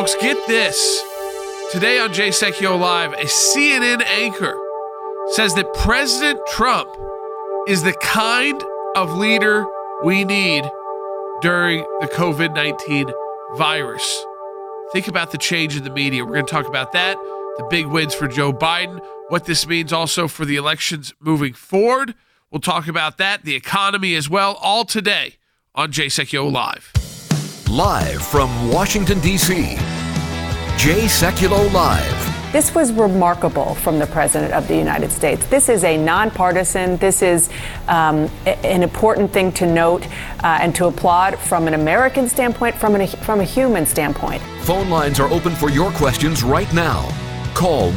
Folks, get this. Today on Jay Sekulow Live, a CNN anchor says that President Trump is the kind of leader we need during the COVID-19 virus. Think about the change in the media. We're going to talk about that, the big wins for Joe Biden, what this means also for the elections moving forward. We'll talk about that, the economy as well, all today on Jay Sekulow Live. Live from Washington, D.C., Jay Sekulow Live. This was remarkable from the President of the United States. This is a nonpartisan, this is an important thing to note and to applaud from an American standpoint, from a human standpoint. Phone lines are open for your questions right now. Call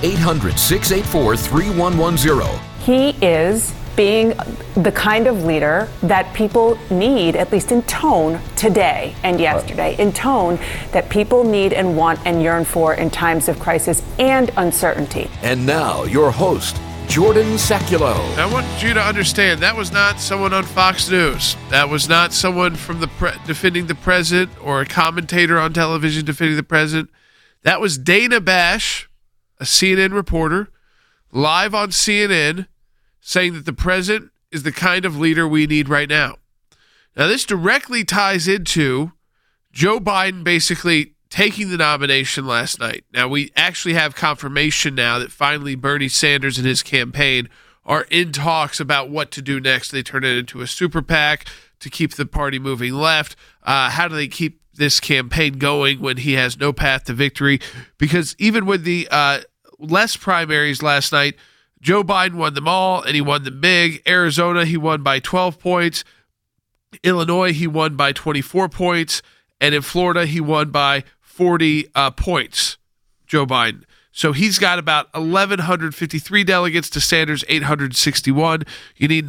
1-800-684-3110. He is being the kind of leader that people need, at least in tone, today and yesterday, in tone that people need and want and yearn for in times of crisis and uncertainty. And now, your host, Jordan Sekulow. I want you to understand, that was not someone on Fox News. That was not someone from defending the president or a commentator on television defending the president. That was Dana Bash, a CNN reporter, live on CNN, saying that the president is the kind of leader we need right now. Now, this directly ties into Joe Biden basically taking the nomination last night. Now, we actually have confirmation now that finally Bernie Sanders and his campaign are in talks about what to do next. They turn it into a super PAC to keep the party moving left. How do they keep this campaign going when he has no path to victory? Because even with the less primaries last night, Joe Biden won them all, and he won them big. Arizona, he won by 12 points. Illinois, he won by 24 points. And in Florida, he won by 40 points, Joe Biden. So he's got about 1,153 delegates to Sanders' 861. You need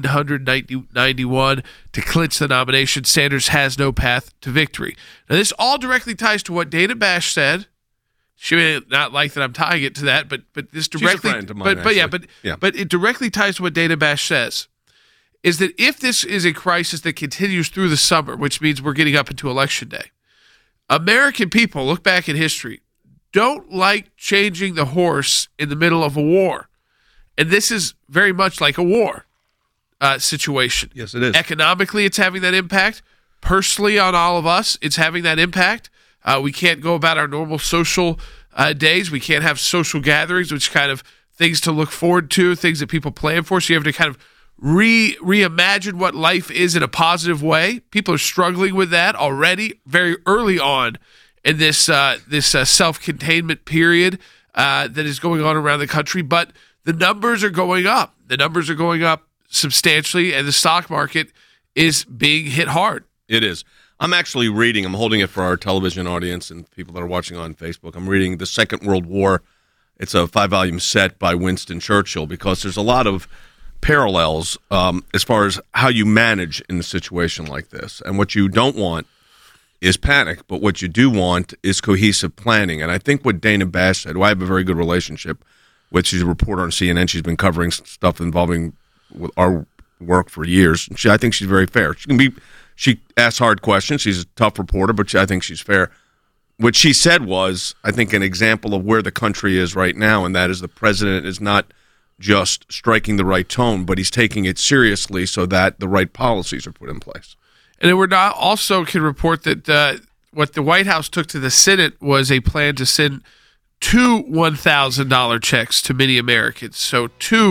1,991 to clinch the nomination. Sanders has no path to victory. Now, this all directly ties to what Dana Bash said. She may not like that I'm tying it to that, but this directly, she's a friend of mine, but it directly ties to what Dana Bash says, is that if this is a crisis that continues through the summer, which means we're getting up into Election Day, American people, look back in history, don't like changing the horse in the middle of a war, and this is very much like a war situation. Yes, it is. Economically, it's having that impact. Personally, on all of us, it's having that impact. We can't go about our normal social days. We can't have social gatherings, which kind of things to look forward to, things that people plan for. So you have to kind of reimagine what life is in a positive way. People are struggling with that already very early on in this self-containment period that is going on around the country. But the numbers are going up. The numbers are going up substantially, and the stock market is being hit hard. It is. I'm actually reading, I'm holding it for our television audience and people that are watching on Facebook. I'm reading The Second World War. It's a 5-volume set by Winston Churchill, because there's a lot of parallels as far as how you manage in a situation like this. And what you don't want is panic, but what you do want is cohesive planning. And I think what Dana Bash said, who I have a very good relationship with, she's a reporter on CNN. She's been covering stuff involving with our work for years. I think she's very fair. She asks hard questions. She's a tough reporter, but I think she's fair. What she said was, I think, an example of where the country is right now, and that is the president is not just striking the right tone, but he's taking it seriously so that the right policies are put in place. And we're not also can report that what the White House took to the Senate was a plan to send 2 $1,000 checks to many Americans. So a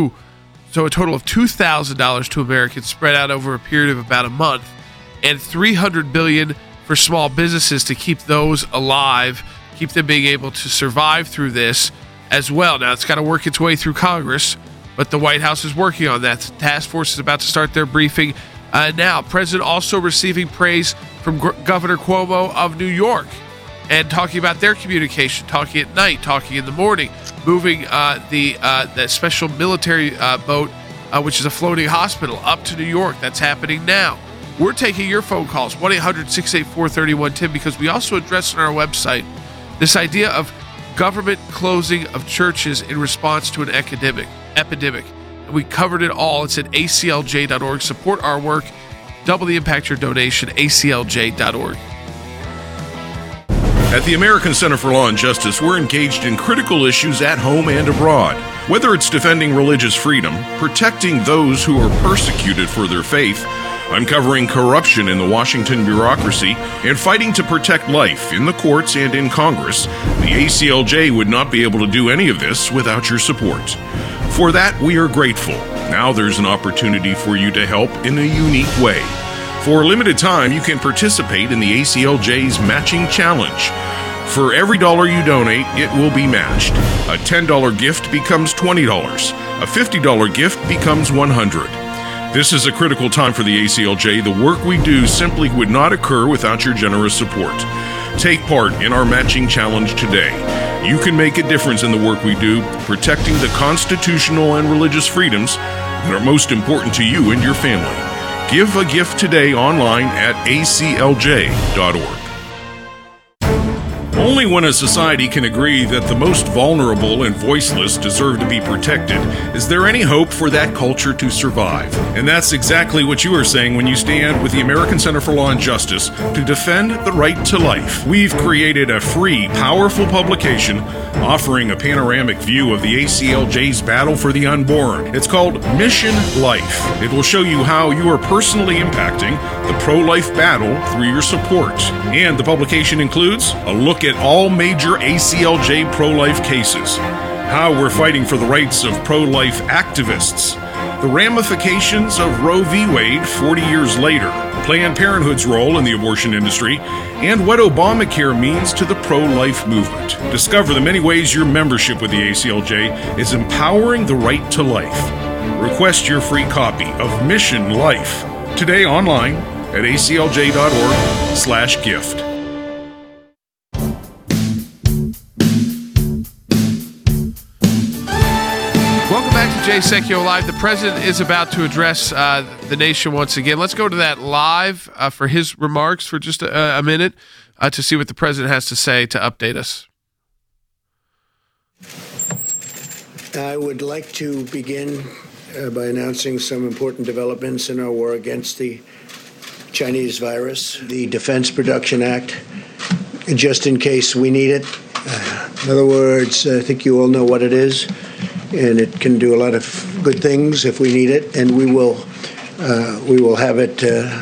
total of $2,000 to Americans spread out over a period of about a month. And $300 billion for small businesses to keep those alive, keep them being able to survive through this as well. Now, it's got to work its way through Congress, but the White House is working on that. The task force is about to start their briefing now. President also receiving praise from Governor Cuomo of New York and talking about their communication, talking at night, talking in the morning, moving the special military boat, which is a floating hospital, up to New York. That's happening now. We're taking your phone calls, 1-800-684-3110, because we also address on our website this idea of government closing of churches in response to an epidemic. And we covered it all. It's at aclj.org. Support our work. Double the impact your donation, aclj.org. At the American Center for Law and Justice, we're engaged in critical issues at home and abroad. Whether it's defending religious freedom, protecting those who are persecuted for their faith, uncovering corruption in the Washington bureaucracy, and fighting to protect life in the courts and in Congress, the ACLJ would not be able to do any of this without your support. For that, we are grateful. Now there's an opportunity for you to help in a unique way. For a limited time, you can participate in the ACLJ's Matching Challenge. For every dollar you donate, it will be matched. A $10 gift becomes $20. A $50 gift becomes $100. This is a critical time for the ACLJ. The work we do simply would not occur without your generous support. Take part in our Matching Challenge today. You can make a difference in the work we do, protecting the constitutional and religious freedoms that are most important to you and your family. Give a gift today online at aclj.org. Only when a society can agree that the most vulnerable and voiceless deserve to be protected is there any hope for that culture to survive. And that's exactly what you are saying when you stand with the American Center for Law and Justice to defend the right to life. We've created a free, powerful publication offering a panoramic view of the ACLJ's battle for the unborn. It's called Mission Life. It will show you how you are personally impacting the pro-life battle through your support. And the publication includes a look at all major ACLJ pro-life cases, how we're fighting for the rights of pro-life activists, the ramifications of Roe v. Wade 40 years later, Planned Parenthood's role in the abortion industry, and what Obamacare means to the pro-life movement. Discover the many ways your membership with the ACLJ is empowering the right to life. Request your free copy of Mission Life today online at aclj.org/gift. Welcome back to Jay Sekulow Live. The president is about to address the nation once again. Let's go to that live for his remarks for just a minute to see what the president has to say to update us. I would like to begin by announcing some important developments in our war against the Chinese virus. The Defense Production Act, just in case we need it. In other words, I think you all know what it is, and it can do a lot of good things if we need it, and we will have it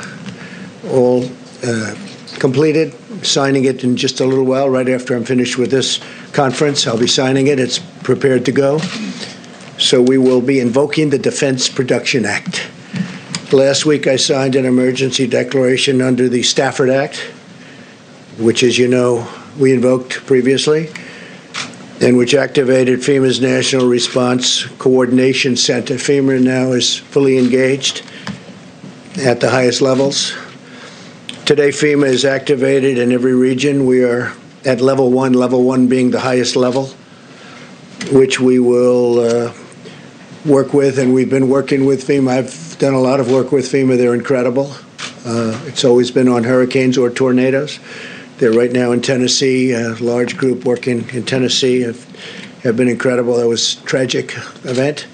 all completed, signing it in just a little while, right after I'm finished with this conference. I'll be signing it. It's prepared to go. So we will be invoking the Defense Production Act. Last week I signed an emergency declaration under the Stafford Act, which, as you know, we invoked previously, and which activated FEMA's National Response Coordination Center. FEMA now is fully engaged at the highest levels. Today, FEMA is activated in every region. We are at level one being the highest level, which we will work with, and we've been working with FEMA. I've done a lot of work with FEMA. They're incredible. It's always been on hurricanes or tornadoes. They're right now in Tennessee, a large group working in Tennessee have been incredible. That was a tragic event.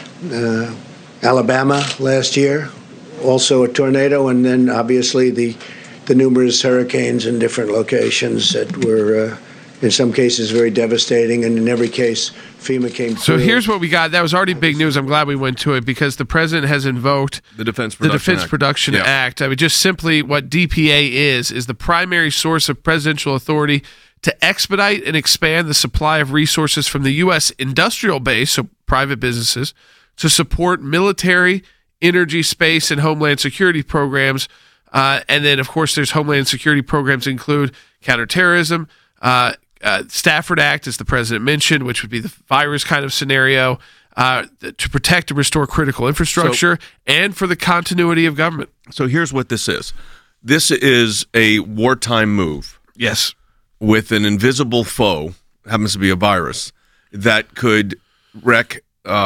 Alabama last year, also a tornado, and then obviously the numerous hurricanes in different locations that were, in some cases, very devastating, and in every case, FEMA came through. So here's what we got. That was already big news. I'm glad we went to it because the president has invoked The Defense Production Act. I mean, just simply what DPA is the primary source of presidential authority to expedite and expand the supply of resources from the U.S. industrial base, so private businesses, to support military, energy, space, and homeland security programs. And then, of course, there's homeland security programs include counterterrorism, Stafford Act, as the president mentioned, which would be the virus kind of scenario, to protect and restore critical infrastructure and for the continuity of government. So here's what this is. This is a wartime move. Yes. With an invisible foe, happens to be a virus, that could wreak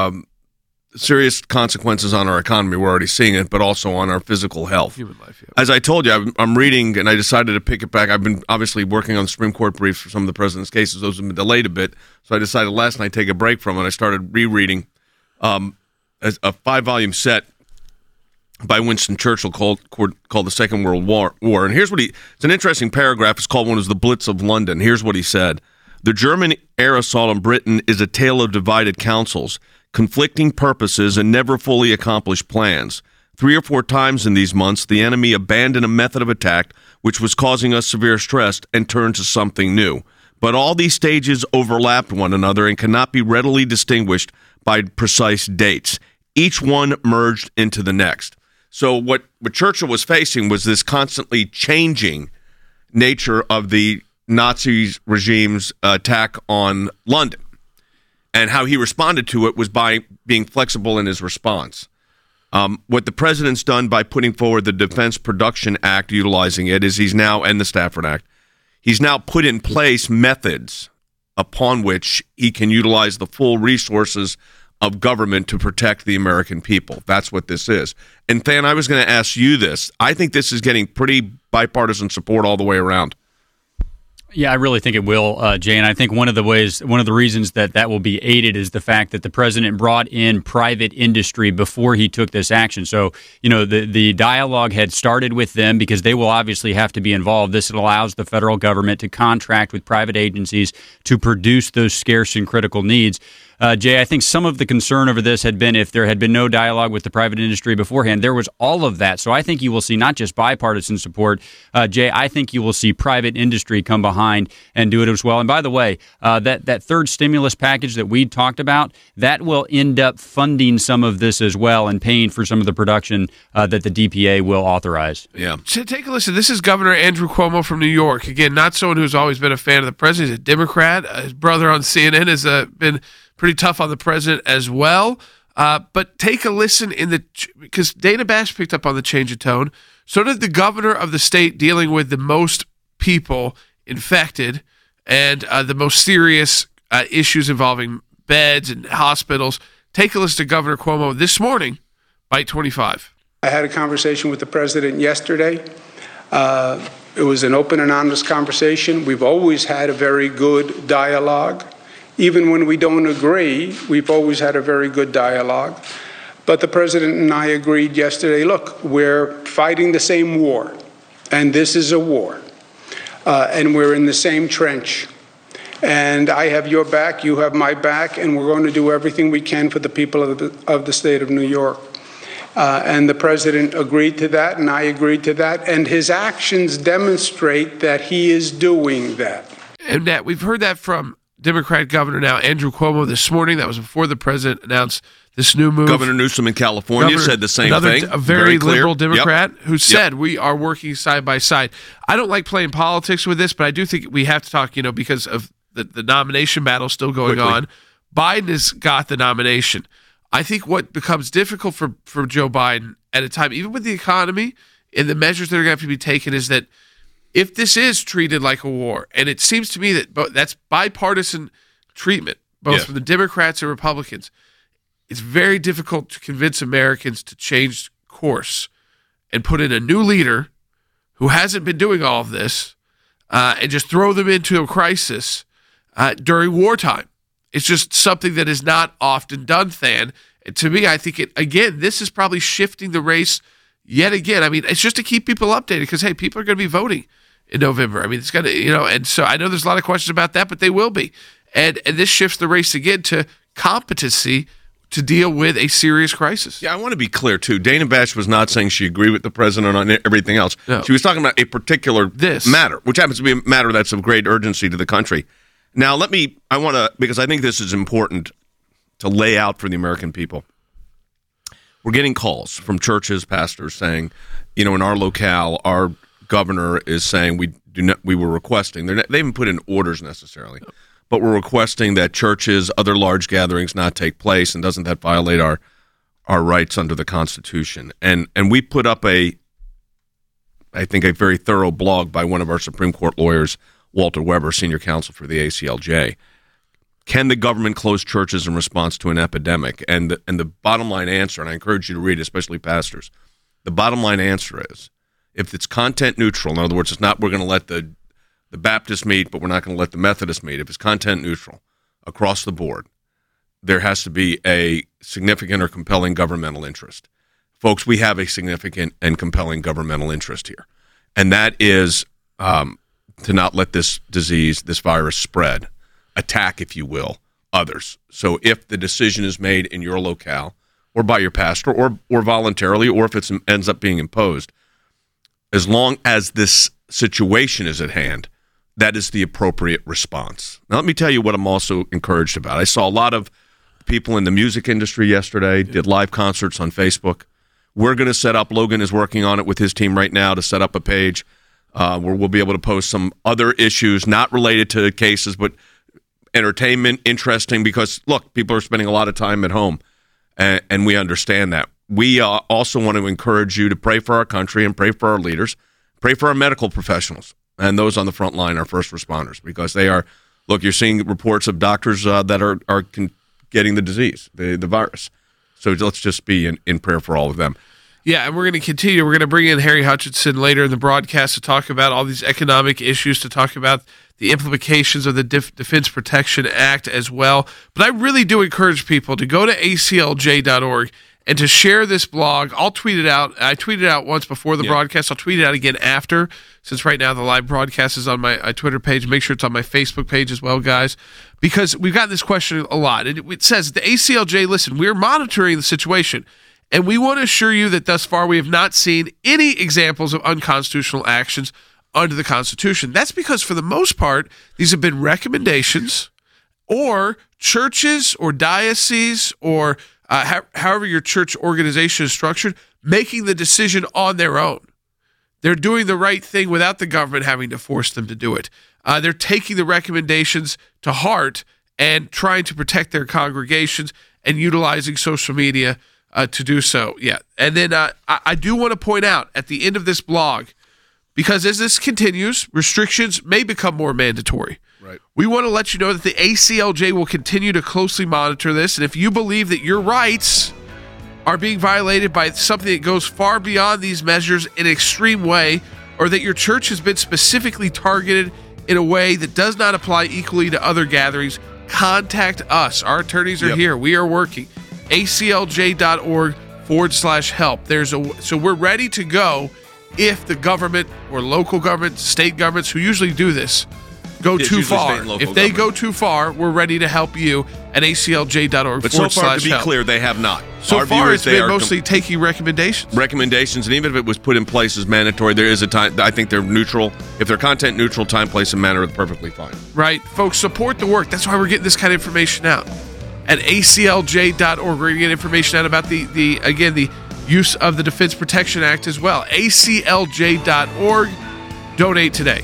serious consequences on our economy. We're already seeing it, but also on our physical health. Human life, yeah. As I told you, I'm reading, and I decided to pick it back. I've been obviously working on Supreme Court briefs for some of the president's cases. Those have been delayed a bit, so I decided last night to take a break from it. I started rereading a 5-volume set by Winston Churchill called the Second World War. And here's what it's an interesting paragraph. It's called one of the Blitz of London. Here's what he said. The German air assault on Britain is a tale of divided counsels, conflicting purposes, and never fully accomplished plans. 3 or 4 times in these months, the enemy abandoned a method of attack which was causing us severe stress and turned to something new. But all these stages overlapped one another and cannot be readily distinguished by precise dates. Each one merged into the next. So what Churchill was facing was this constantly changing nature of the Nazi regime's attack on London. And how he responded to it was by being flexible in his response. What the president's done by putting forward the Defense Production Act, utilizing it, is and the Stafford Act, he's now put in place methods upon which he can utilize the full resources of government to protect the American people. That's what this is. And Than, I was going to ask you this. I think this is getting pretty bipartisan support all the way around. Yeah, I really think it will, Jay. And I think one of the reasons that will be aided is the fact that the president brought in private industry before he took this action. So, the dialogue had started with them because they will obviously have to be involved. This allows the federal government to contract with private agencies to produce those scarce and critical needs. Jay, I think some of the concern over this had been if there had been no dialogue with the private industry beforehand. There was all of that. So I think you will see not just bipartisan support, Jay, I think you will see private industry come behind and do it as well. And by the way, that third stimulus package that we talked about, that will end up funding some of this as well and paying for some of the production that the DPA will authorize. Yeah. So take a listen. This is Governor Andrew Cuomo from New York. Again, not someone who's always been a fan of the president. He's a Democrat. His brother on CNN has been pretty tough on the president as well. But take a listen because Dana Bash picked up on the change of tone. So did the governor of the state dealing with the most people infected and the most serious issues involving beds and hospitals. Take a listen to Governor Cuomo this morning, Bite 25. I had a conversation with the president yesterday. It was an open and honest conversation. We've always had a very good dialogue. Even when we don't agree, we've always had a very good dialogue. But the president and I agreed yesterday, look, we're fighting the same war, and this is a war, and we're in the same trench. And I have your back, you have my back, and we're going to do everything we can for the people of the state of New York. And the president agreed to that, and I agreed to that, and his actions demonstrate that he is doing that. And that we've heard that from Democrat governor now, Andrew Cuomo, this morning. That was before the president announced this new move. Governor Newsom in California said the same thing. A very liberal Democrat who said we are working side by side. I don't like playing politics with this, but I do think we have to talk, because of the nomination battle still going on. Biden has got the nomination. I think what becomes difficult for Joe Biden at a time, even with the economy and the measures that are going to have to be taken, is that if this is treated like a war, and it seems to me that that's bipartisan treatment, both from the Democrats and Republicans, it's very difficult to convince Americans to change course and put in a new leader who hasn't been doing all of this and just throw them into a crisis during wartime. It's just something that is not often done, Than. And to me, I think this is probably shifting the race yet again. I mean, it's just to keep people updated because, hey, people are going to be voting in November. I mean, it's going to, and so I know there's a lot of questions about that, but they will be. And this shifts the race again to competency to deal with a serious crisis. Yeah, I want to be clear, too. Dana Bash was not saying she agreed with the president on everything else. No. She was talking about a particular matter, which happens to be a matter that's of great urgency to the country. Now, because I think this is important to lay out for the American people. We're getting calls from churches, pastors saying, in our locale, our governor is saying we were requesting. They haven't put in orders necessarily, but we're requesting that churches, other large gatherings not take place, and doesn't that violate our rights under the Constitution? And we put up I think a very thorough blog by one of our Supreme Court lawyers, Walter Weber, senior counsel for the ACLJ. Can the government close churches in response to an epidemic? And the bottom line answer, and I encourage you to read, especially pastors, the bottom line answer is, if it's content neutral, in other words, it's not we're going to let the Baptists meet, but we're not going to let the Methodists meet. If it's content neutral across the board, there has to be a significant or compelling governmental interest folks, we have a significant and compelling governmental interest here. And that is to not let this disease, this virus spread, attack, if you will, others. So if the decision is made in your locale or by your pastor or voluntarily, or if it ends up being imposed, as long as this situation is at hand, that is the appropriate response. Now, let me tell you what I'm also encouraged about. I saw a lot of people in the music industry yesterday, did live concerts on Facebook. We're going to set up, Logan is working on it with his team right now to set up a page where we'll be able to post some other issues, not related to cases, but entertainment, interesting, because, look, people are spending a lot of time at home, and we understand that. We also want to encourage you to pray for our country and pray for our leaders, pray for our medical professionals, and those on the front line, our first responders, because they are, look, you're seeing reports of doctors that are getting the disease, the virus. So let's just be in prayer for all of them. Yeah, and we're going to continue. We're going to bring in Harry Hutchinson later in the broadcast to talk about all these economic issues, to talk about the implications of the Defense Protection Act as well. But I really do encourage people to go to aclj.org and to share this blog. I'll tweet it out. I tweeted it out once before the broadcast. I'll tweet it out again after, since right now the live broadcast is on my Twitter page. Make sure it's on my Facebook page as well, guys, because we've gotten this question a lot. It says, the ACLJ, listen, we're monitoring the situation, and we want to assure you that thus far we have not seen any examples of unconstitutional actions under the Constitution. That's because, for the most part, these have been recommendations, or churches or dioceses or however your church organization is structured, making the decision on their own. They're doing the right thing without the government having to force them to do it. They're taking the recommendations to heart and trying to protect their congregations and utilizing social media to do so. Yeah. And then I do want to point out at the end of this blog, because as this continues, restrictions may become more mandatory. Right. We want to let you know that the ACLJ will continue to closely monitor this, and if you believe that your rights are being violated by something that goes far beyond these measures in an extreme way, or that your church has been specifically targeted in a way that does not apply equally to other gatherings, contact us. Our attorneys are here. We are working. aclj.org/help. So we're ready to go if the government or local government, state governments, who usually do this, go too far. If they go too far, we're ready to help you at aclj.org. But so far, to be clear, they have not. So far, it's been mostly taking recommendations. Recommendations, and even if it was put in place as mandatory, there is a time. I think they're neutral. If they're content neutral, time, place, and manner are perfectly fine. Right. Folks, support the work. That's why we're getting this kind of information out. At aclj.org, we're going to get information out about the use of the Defense Protection Act as well. aclj.org. Donate today.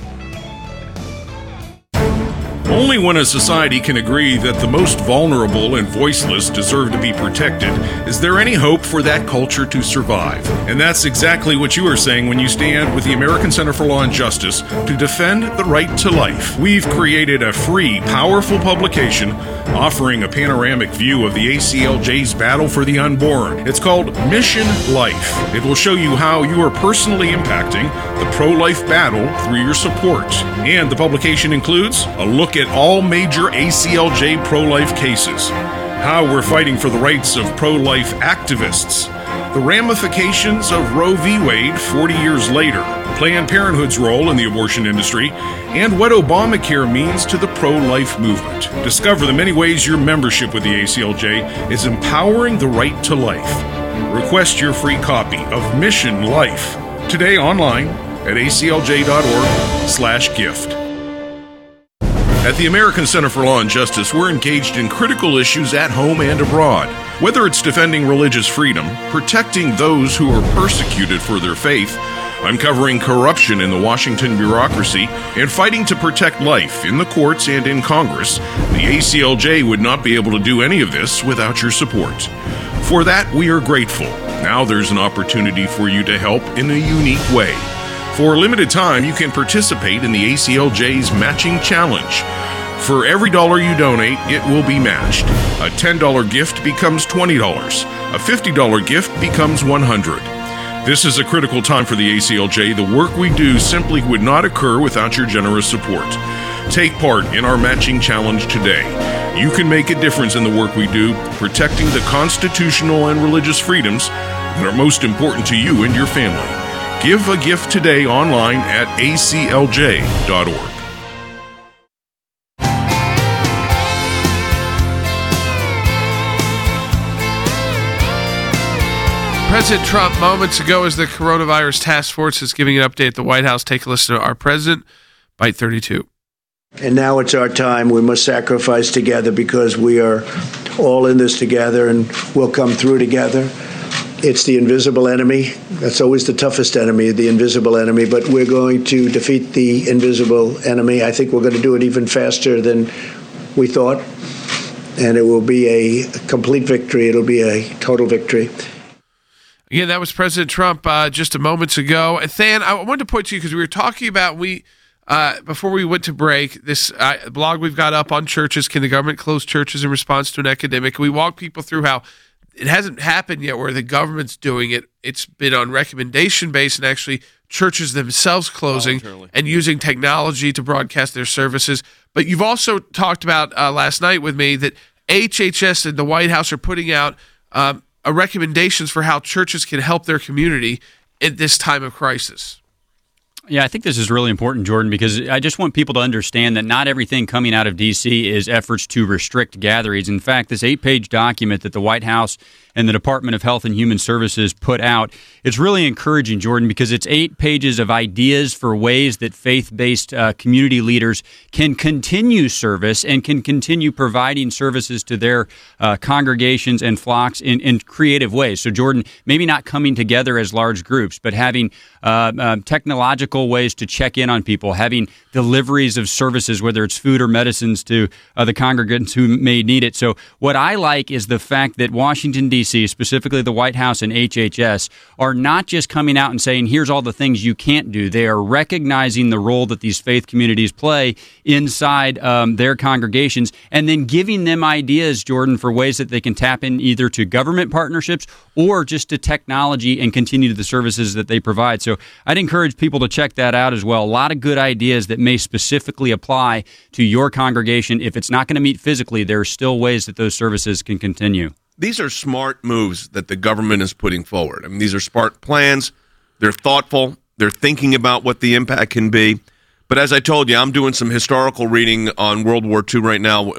Only when a society can agree that the most vulnerable and voiceless deserve to be protected is there any hope for that culture to survive. And that's exactly what you are saying when you stand with the American Center for Law and Justice to defend the right to life. We've created a free, powerful publication offering a panoramic view of the ACLJ's battle for the unborn. It's called Mission Life. It will show you how you are personally impacting the pro-life battle through your support. And the publication includes a look at all major ACLJ pro-life cases, how we're fighting for the rights of pro-life activists, the ramifications of Roe v. Wade 40 years later, Planned Parenthood's role in the abortion industry, and what Obamacare means to the pro-life movement. Discover the many ways your membership with the ACLJ is empowering the right to life. Request your free copy of Mission Life today online at aclj.org/gift. At the American Center for Law and Justice, we're engaged in critical issues at home and abroad. Whether it's defending religious freedom, protecting those who are persecuted for their faith, uncovering corruption in the Washington bureaucracy, and fighting to protect life in the courts and in Congress, the ACLJ would not be able to do any of this without your support. For that, we are grateful. Now there's an opportunity for you to help in a unique way. For a limited time, you can participate in the ACLJ's Matching Challenge. For every dollar you donate, it will be matched. A $10 gift becomes $20. A $50 gift becomes $100. This is a critical time for the ACLJ. The work we do simply would not occur without your generous support. Take part in our Matching Challenge today. You can make a difference in the work we do, protecting the constitutional and religious freedoms that are most important to you and your family. Give a gift today online at aclj.org. President Trump, moments ago, as the coronavirus task force is giving an update at the White House. Take a listen to our president, Bite 32. And now it's our time. We must sacrifice together because we are all in this together and we'll come through together. It's the invisible enemy. That's always the toughest enemy, the invisible enemy. But we're going to defeat the invisible enemy. I think we're going to do it even faster than we thought. And it will be a complete victory. It'll be a total victory. Again, that was President Trump just a moments ago. And Than, I wanted to point to you because we were talking about before we went to break, this blog we've got up on churches. Can the government close churches in response to an epidemic? We walk people through how it hasn't happened yet where the government's doing it. It's been on recommendation base and actually churches themselves closing and using technology to broadcast their services. But you've also talked about last night with me that HHS and the White House are putting out recommendations for how churches can help their community at this time of crisis. Yeah, I think this is really important, Jordan, because I just want people to understand that not everything coming out of D.C. is efforts to restrict gatherings. In fact, this 8-page document that the White House and the Department of Health and Human Services put out, it's really encouraging, Jordan, because it's 8 pages of ideas for ways that faith-based community leaders can continue service and can continue providing services to their congregations and flocks in creative ways. So, Jordan, maybe not coming together as large groups, but having technological ways to check in on people, having deliveries of services, whether it's food or medicines, to the congregants who may need it. So what I like is the fact that Washington, D.C., specifically the White House and HHS, are not just coming out and saying, here's all the things you can't do. They are recognizing the role that these faith communities play inside their congregations and then giving them ideas, Jordan, for ways that they can tap in either to government partnerships or just to technology and continue the services that they provide. So I'd encourage people to check that out as well. A lot of good ideas that may specifically apply to your congregation. If it's not going to meet physically, there are still ways that those services can continue. These are smart moves that the government is putting forward. I mean, these are smart plans. They're thoughtful. They're thinking about what the impact can be. But as I told you, I'm doing some historical reading on World War II right now,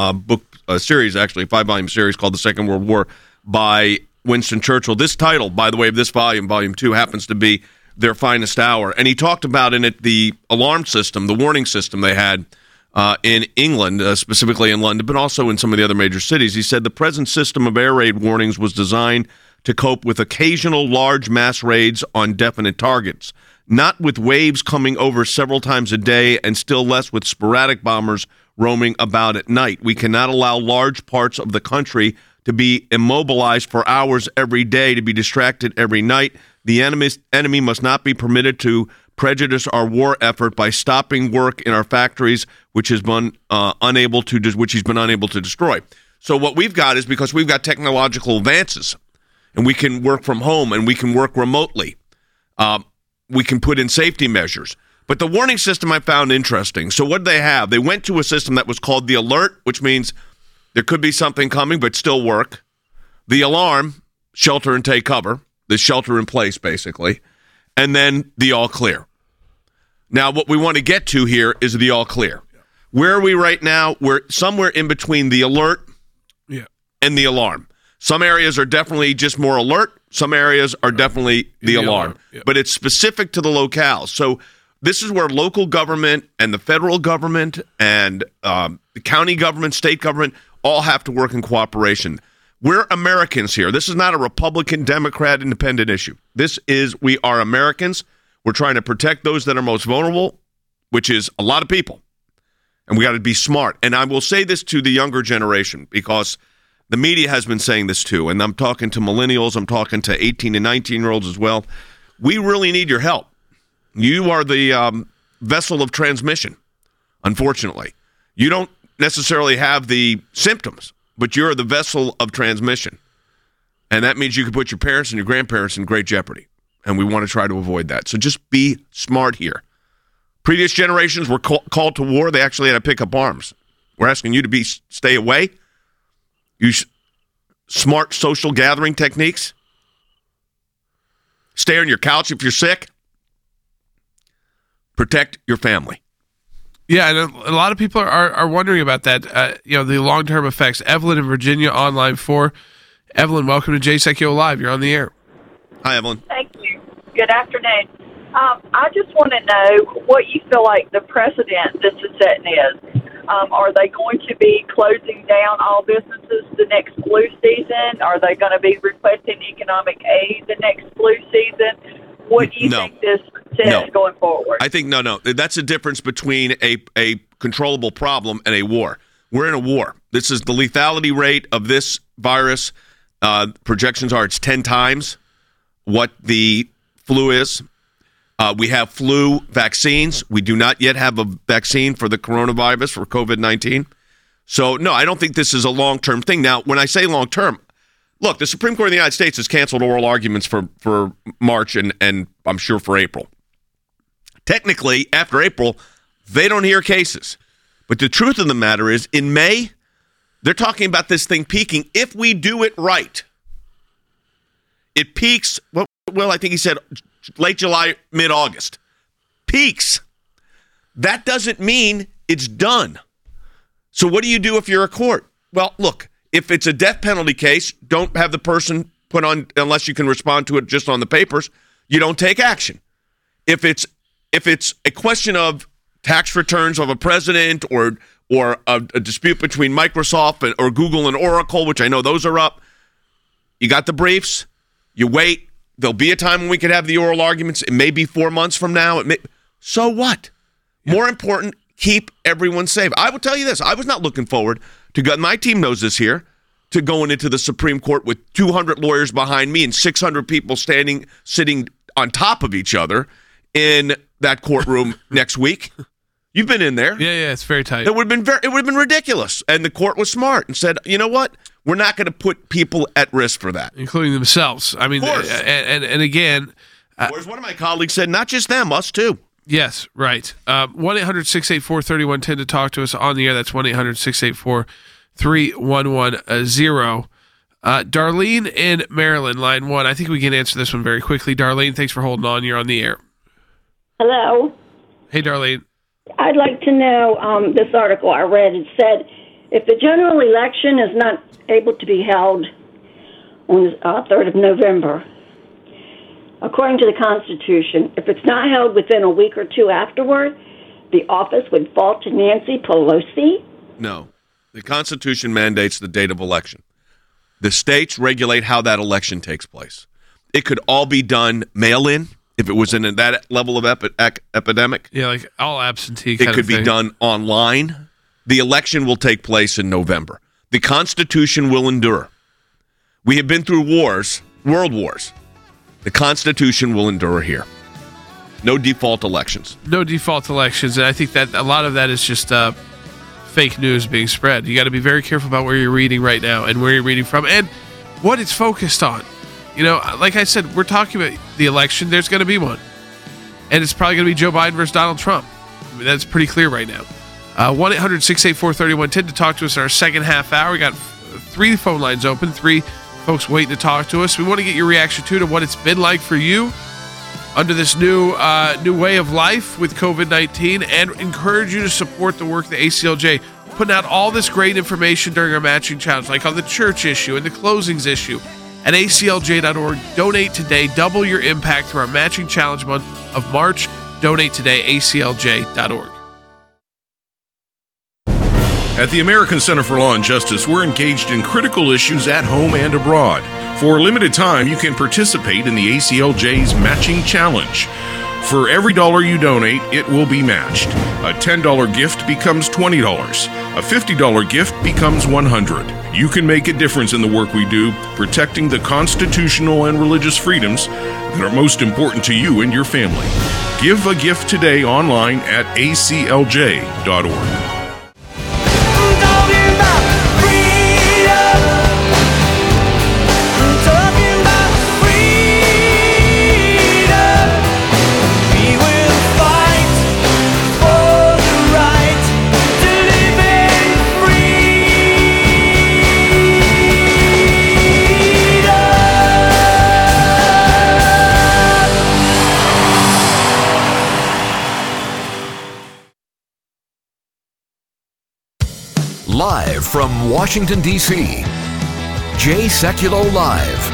a series, actually, a 5-volume series called The Second World War by Winston Churchill. This title, by the way, of this volume, Volume 2, happens to be Their Finest Hour. And he talked about in it the alarm system, the warning system they had in England, specifically in London, but also in some of the other major cities. He said the present system of air raid warnings was designed to cope with occasional large mass raids on definite targets, not with waves coming over several times a day and still less with sporadic bombers roaming about at night. We cannot allow large parts of the country to be immobilized for hours every day, to be distracted every night. The enemy must not be permitted to prejudice our war effort by stopping work in our factories, which he's been unable to destroy. So what we've got is, because we've got technological advances, and we can work from home and we can work remotely, we can put in safety measures. But the warning system I found interesting. So what did they have? They went to a system that was called the alert, which means there could be something coming, but still work. The alarm, shelter and take cover, the shelter in place, basically. And then the all clear. Now, what we want to get to here is the all clear. Where are we right now? We're somewhere in between the alert and the alarm. Some areas are definitely just more alert. Some areas are definitely the alarm. But it's specific to the locale. So this is where local government and the federal government and the county government, state government, all have to work in cooperation. We're Americans here. This is not a Republican, Democrat, independent issue. We are Americans. We're trying to protect those that are most vulnerable, which is a lot of people. And we got to be smart. And I will say this to the younger generation, because the media has been saying this too. And I'm talking to millennials. I'm talking to 18 and 19-year-olds as well. We really need your help. You are the vessel of transmission, unfortunately. You don't necessarily have the symptoms, but you're the vessel of transmission. And that means you can put your parents and your grandparents in great jeopardy. And we want to try to avoid that. So just be smart here. Previous generations were called to war. They actually had to pick up arms. We're asking you to stay away. Use smart social gathering techniques. Stay on your couch if you're sick. Protect your family. Yeah, and a lot of people are wondering about that, the long-term effects. Evelyn in Virginia, on line 4. Evelyn, welcome to JSECO Live. You're on the air. Hi, Evelyn. Thank you. Good afternoon. I just want to know what you feel like the precedent this is setting is. Are they going to be closing down all businesses the next flu season? Are they going to be requesting economic aid the next flu season? What do you think this says going forward? I think no. That's a difference between a controllable problem and a war. We're in a war. This is the lethality rate of this virus. Projections are it's 10 times what the flu is. We have flu vaccines. We do not yet have a vaccine for the coronavirus, for COVID-19. So, no, I don't think this is a long-term thing. Now, when I say long-term, look, the Supreme Court of the United States has canceled oral arguments for March and I'm sure for April. Technically, after April, they don't hear cases. But the truth of the matter is, in May, they're talking about this thing peaking. If we do it right, it peaks, well, I think he said late July, mid-August. Peaks. That doesn't mean it's done. So what do you do if you're a court? Well, look, if it's a death penalty case, don't have the person put on, unless you can respond to it just on the papers, you don't take action. If it's a question of tax returns of a president or a dispute between Microsoft or Google and Oracle, which I know those are up, you got the briefs, you wait. There'll be a time when we could have the oral arguments. It may be 4 months from now. So what? Yeah. More important, keep everyone safe. I will tell you this. I was not looking forward to, my team knows this here, to going into the Supreme Court with 200 lawyers behind me and 600 people sitting on top of each other in that courtroom next week. You've been in there. Yeah, it's very tight. It would have been ridiculous. And the court was smart and said, you know what? We're not going to put people at risk for that. Including themselves. I mean, and again... Whereas one of my colleagues said, not just them, us too. Yes, right. 1-800-684-3110 to talk to us on the air. That's 1-800-684-3110. Darlene in Maryland, line 1. I think we can answer this one very quickly. Darlene, thanks for holding on. You're on the air. Hello. Hey, Darlene. I'd like to know, this article I read, it said, if the general election is not able to be held on the 3rd of November, according to the Constitution, if it's not held within a week or two afterward, the office would fall to Nancy Pelosi? No. The Constitution mandates the date of election. The states regulate how that election takes place. It could all be done mail-in if it was in that level of epidemic. Yeah, like all absentee kind of thing. It could be done online. The election will take place in November. The Constitution will endure. We have been through wars, world wars. The Constitution will endure here. No default elections. No default elections. And I think that a lot of that is just fake news being spread. You got to be very careful about where you're reading right now and where you're reading from and what it's focused on. You know, like I said, we're talking about the election. There's going to be one. And it's probably going to be Joe Biden versus Donald Trump. I mean, that's pretty clear right now. 1-800-684-3110 to talk to us in our second half hour. We got 3 phone lines open, 3 folks waiting to talk to us. We want to get your reaction to what it's been like for you under this new way of life with COVID-19 and encourage you to support the work of the ACLJ, putting out all this great information during our matching challenge, like on the church issue and the closings issue at aclj.org. Donate today. Double your impact through our matching challenge month of March. Donate today, aclj.org. At the American Center for Law and Justice, we're engaged in critical issues at home and abroad. For a limited time, you can participate in the ACLJ's Matching Challenge. For every dollar you donate, it will be matched. A $10 gift becomes $20. A $50 gift becomes $100. You can make a difference in the work we do, protecting the constitutional and religious freedoms that are most important to you and your family. Give a gift today online at aclj.org. Live from Washington, D.C., Jay Sekulow Live.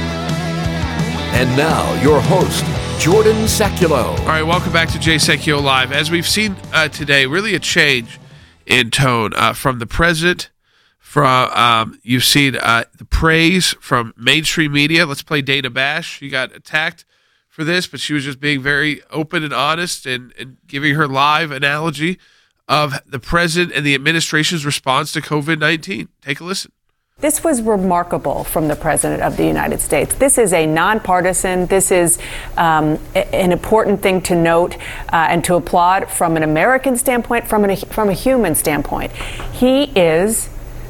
And now, your host, Jordan Sekulow. All right, welcome back to Jay Sekulow Live. As we've seen today, really a change in tone from the president. You've seen the praise from mainstream media. Let's play Dana Bash. She got attacked for this, but she was just being very open and honest and giving her live analogy of the president and the administration's response to COVID-19. Take a listen. This was remarkable from the President of the United States. This is a nonpartisan, this is an important thing to note and to applaud from an American standpoint, from a human standpoint. He is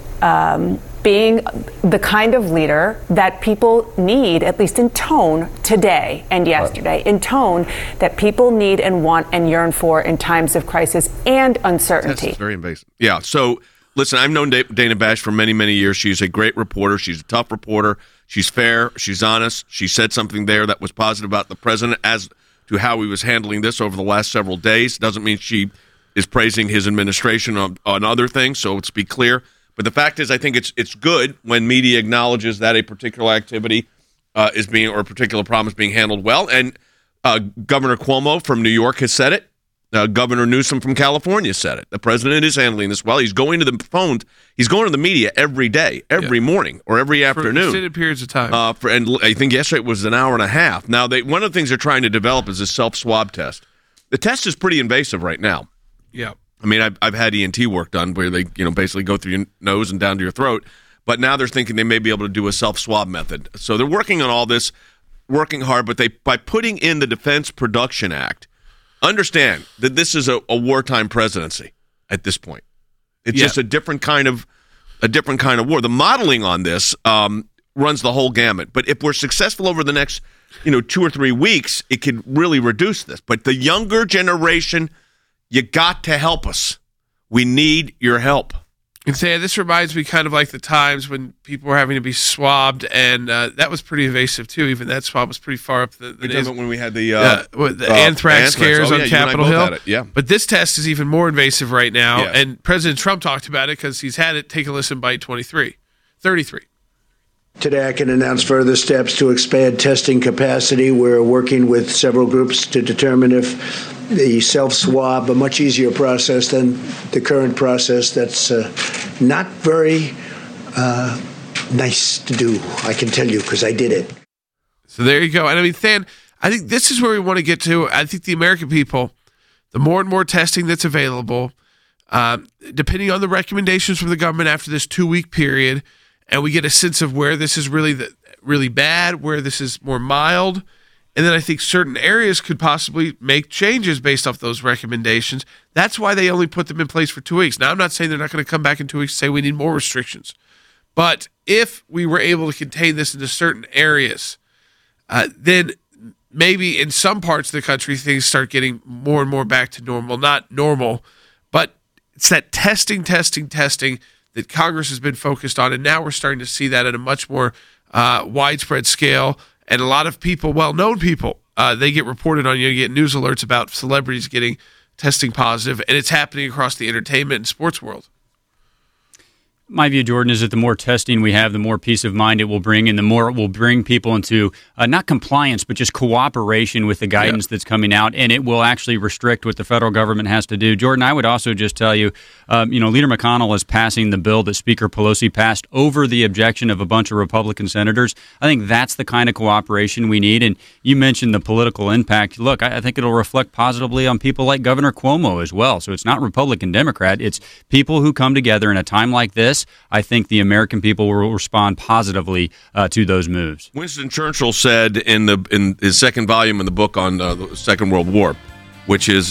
being the kind of leader that people need, at least in tone today and yesterday, in tone that people need and want and yearn for in times of crisis and uncertainty. That's very invasive. Yeah, so listen, I've known Dana Bash for many, many years. She's a great reporter. She's a tough reporter. She's fair. She's honest. She said something there that was positive about the president as to how he was handling this over the last several days. Doesn't mean she is praising his administration on other things, so let's be clear. But the fact is, I think it's good when media acknowledges that a particular activity is being, or a particular problem is being handled well. And Governor Cuomo from New York has said it. Governor Newsom from California said it. The president is handling this well. He's going to the phones. He's going to the media every day, every morning, or every afternoon. For extended periods of time. And I think yesterday it was an hour and a half. Now, one of the things they're trying to develop is a self-swab test. The test is pretty invasive right now. Yeah. I mean, I've had ENT work done where they, basically go through your nose and down to your throat. But now they're thinking they may be able to do a self-swab method. So they're working on all this, working hard. But by putting in the Defense Production Act, understand that this is a wartime presidency at this point. It's just a different kind of war. The modeling on this runs the whole gamut. But if we're successful over the next 2 or 3 weeks, it could really reduce this. But the younger generation, you got to help us. We need your help. And say this reminds me kind of like the times when people were having to be swabbed, and that was pretty invasive too. Even that swab was pretty far up the when we had the anthrax scares on Capitol Hill. Yeah. But this test is even more invasive right now, and President Trump talked about it because he's had it. Take a listen, bite 33. Today I can announce further steps to expand testing capacity. We're working with several groups to determine if the self-swab, a much easier process than the current process that's not very nice to do, I can tell you, because I did it. So there you go. And I mean, Than, I think this is where we want to get to. I think the American people, the more and more testing that's available, depending on the recommendations from the government after this 2-week period, and we get a sense of where this is really bad, where this is more mild, and then I think certain areas could possibly make changes based off those recommendations. That's why they only put them in place for 2 weeks. Now, I'm not saying they're not going to come back in 2 weeks and say we need more restrictions. But if we were able to contain this into certain areas, then maybe in some parts of the country, things start getting more and more back to normal. Not normal, but it's that testing that Congress has been focused on, and now we're starting to see that at a much more widespread scale. And a lot of people, well-known people, they get reported on. You get news alerts about celebrities getting testing positive, and it's happening across the entertainment and sports world. My view, Jordan, is that the more testing we have, the more peace of mind it will bring, and the more it will bring people into not compliance, but just cooperation with the guidance that's coming out, and it will actually restrict what the federal government has to do. Jordan, I would also just tell you, Leader McConnell is passing the bill that Speaker Pelosi passed over the objection of a bunch of Republican senators. I think that's the kind of cooperation we need, and you mentioned the political impact. Look, I think it'll reflect positively on people like Governor Cuomo as well. So it's not Republican, Democrat. It's people who come together in a time like this. I think the American people will respond positively to those moves. Winston Churchill said in his second volume in the book on the Second World War, which is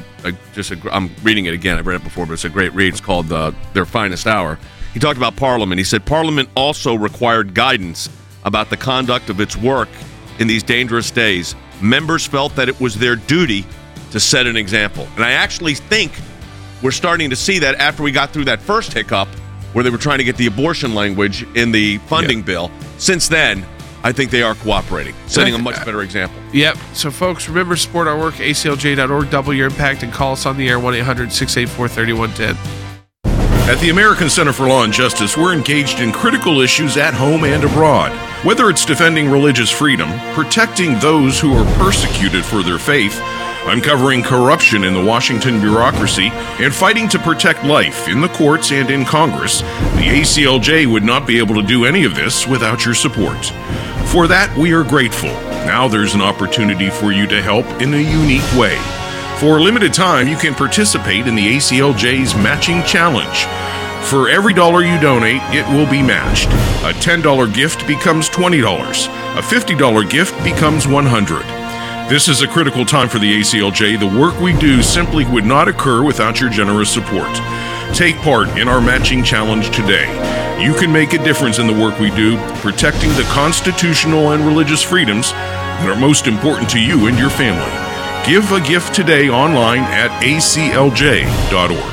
I'm reading it again. I've read it before, but it's a great read. It's called Their Finest Hour. He talked about Parliament. He said Parliament also required guidance about the conduct of its work in these dangerous days. Members felt that it was their duty to set an example. And I actually think we're starting to see that after we got through that first hiccup where they were trying to get the abortion language in the funding bill. Since then, I think they are cooperating, setting a much better example. Yep. So, folks, remember, support our work, aclj.org, double your impact, and call us on the air, 1-800-684-3110. At the American Center for Law and Justice, we're engaged in critical issues at home and abroad. Whether it's defending religious freedom, protecting those who are persecuted for their faith, uncovering corruption in the Washington bureaucracy, and fighting to protect life in the courts and in Congress, the ACLJ would not be able to do any of this without your support. For that, we are grateful. Now there's an opportunity for you to help in a unique way. For a limited time, you can participate in the ACLJ's Matching Challenge. For every dollar you donate, it will be matched. A $10 gift becomes $20. A $50 gift becomes $100. This is a critical time for the ACLJ. The work we do simply would not occur without your generous support. Take part in our Matching Challenge today. You can make a difference in the work we do, protecting the constitutional and religious freedoms that are most important to you and your family. Give a gift today online at aclj.org.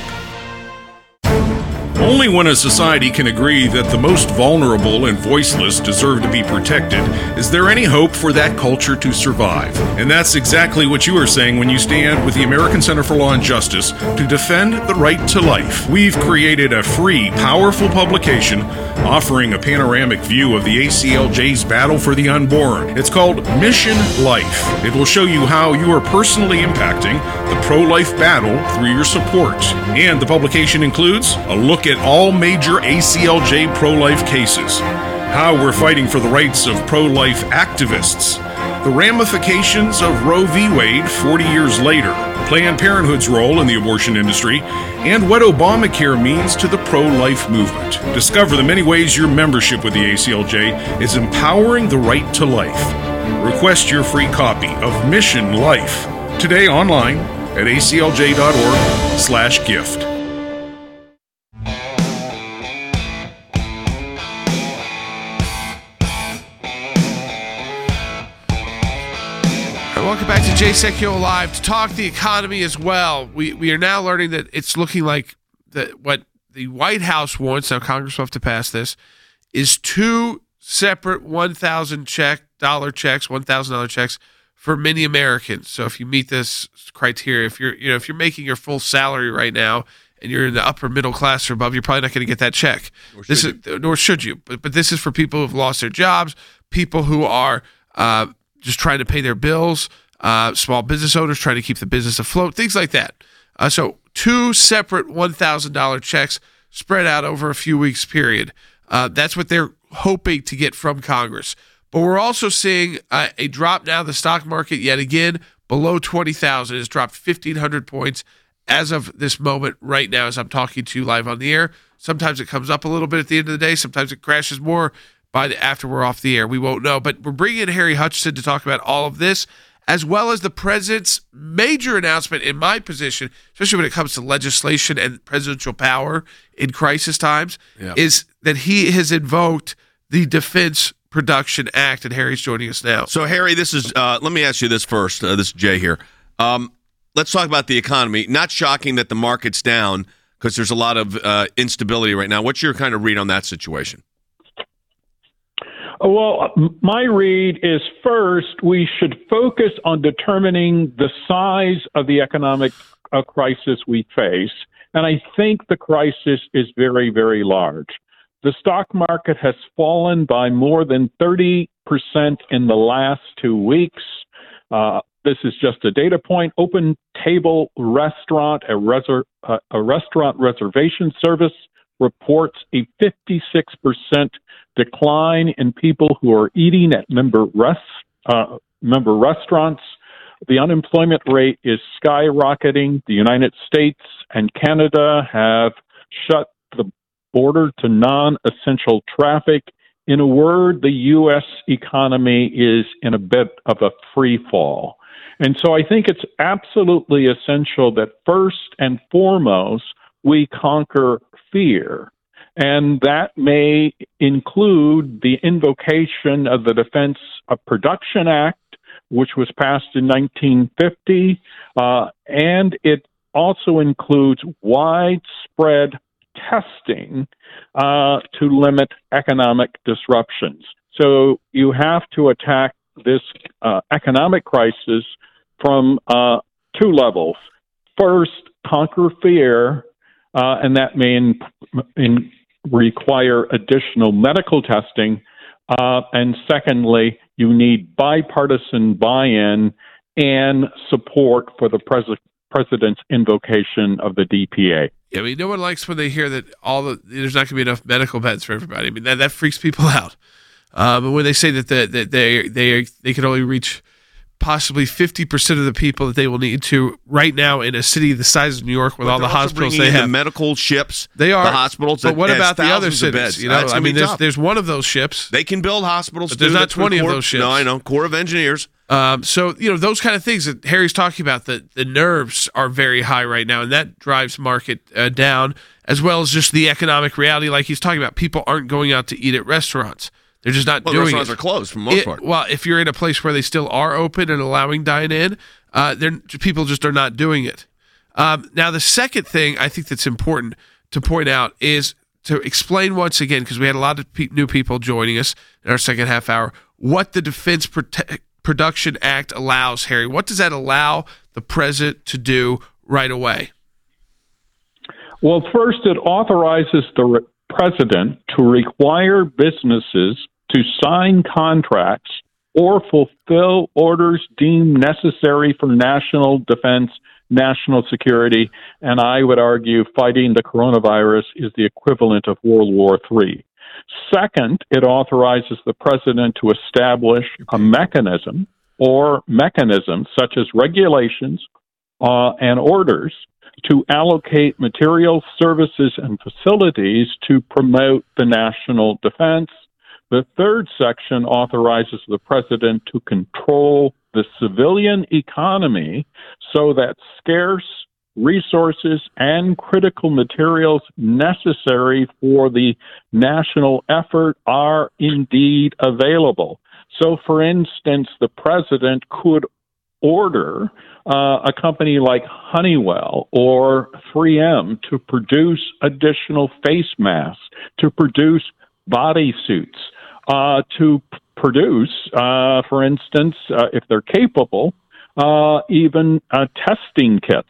Only when a society can agree that the most vulnerable and voiceless deserve to be protected is there any hope for that culture to survive. And that's exactly what you are saying when you stand with the American Center for Law and Justice to defend the right to life. We've created a free, powerful publication offering a panoramic view of the ACLJ's battle for the unborn. It's called Mission Life. It will show you how you are personally impacting the pro-life battle through your support. And the publication includes a look at all major ACLJ pro-life cases, how we're fighting for the rights of pro-life activists, the ramifications of Roe v. Wade 40 years later, Planned Parenthood's role in the abortion industry, and what Obamacare means to the pro-life movement. Discover the many ways your membership with the ACLJ is empowering the right to life. Request your free copy of Mission Life today online at aclj.org/gift. Welcome back to Jay Sekulow Live to talk the economy as well. We are now learning that it's looking like what the White House wants, now Congress will have to pass this, is two separate $1,000 checks for many Americans. So if you meet this criteria, if you're making your full salary right now and you're in the upper middle class or above, you're probably not going to get that check. Nor should you. But this is for people who've lost their jobs, people who are just trying to pay their bills, small business owners trying to keep the business afloat, things like that. So two separate $1,000 checks spread out over a few weeks period. That's what they're hoping to get from Congress. But we're also seeing a drop now. The stock market, yet again, below 20,000. It's dropped 1,500 points as of this moment right now as I'm talking to you live on the air. Sometimes it comes up a little bit at the end of the day. Sometimes it crashes more after we're off the air. We won't know. But we're bringing in Harry Hutchison to talk about all of this, as well as the president's major announcement in my position, especially when it comes to legislation and presidential power in crisis times, is that he has invoked the Defense Production Act. And Harry's joining us now. So, Harry, this is let me ask you this first. This is Jay here. Let's talk about the economy. Not shocking that the market's down because there's a lot of instability right now. What's your kind of read on that situation? Well, my read is first, we should focus on determining the size of the economic crisis we face. And I think the crisis is very, very large. The stock market has fallen by more than 30% in the last 2 weeks. This is just a data point. Open Table Restaurant, a restaurant reservation service, reports a 56% decline in people who are eating at member restaurants. The unemployment rate is skyrocketing. The United States and Canada have shut the border to non-essential traffic. In a word, the U.S. economy is in a bit of a free fall. And so I think it's absolutely essential that first and foremost, we conquer fear. And that may include the invocation of the Defense Production Act, which was passed in 1950, and it also includes widespread testing to limit economic disruptions. So you have to attack this economic crisis from two levels. First, conquer fear. and that may require additional medical testing. And secondly, you need bipartisan buy-in and support for the president's invocation of the DPA. Yeah, I mean, no one likes when they hear that there's not going to be enough medical beds for everybody. I mean, that freaks people out. But when they say that they can only reach possibly 50% of the people that they will need to right now in a city the size of New York with all the hospitals they have. The medical ships, they are the hospitals. But what about the other cities? You know, I mean, there's one of those ships. They can build hospitals. But there's not 20 of those ships. No, I know. Corps of Engineers. So, you know, those kind of things that Harry's talking about, the nerves are very high right now, and that drives market down, as well as just the economic reality like he's talking about. People aren't going out to eat at restaurants. They're just not doing it. Restaurants are closed for the most part. Well, if you're in a place where they still are open and allowing dine-in, people just are not doing it. Now, the second thing I think that's important to point out is to explain once again, because we had a lot of new people joining us in our second half hour, what the Defense Production Act allows, Harry. What does that allow the president to do right away? Well, first, it authorizes the president to require businesses to sign contracts or fulfill orders deemed necessary for national defense, national security, and I would argue fighting the coronavirus is the equivalent of World War III. Second, it authorizes the president to establish a mechanism or mechanisms such as regulations and orders to allocate materials, services, and facilities to promote the national defense. The third section authorizes the president to control the civilian economy so that scarce resources and critical materials necessary for the national effort are indeed available. So, for instance, the president could order a company like Honeywell or 3M to produce additional face masks, to produce bodysuits, to produce, for instance, if they're capable, even testing kits.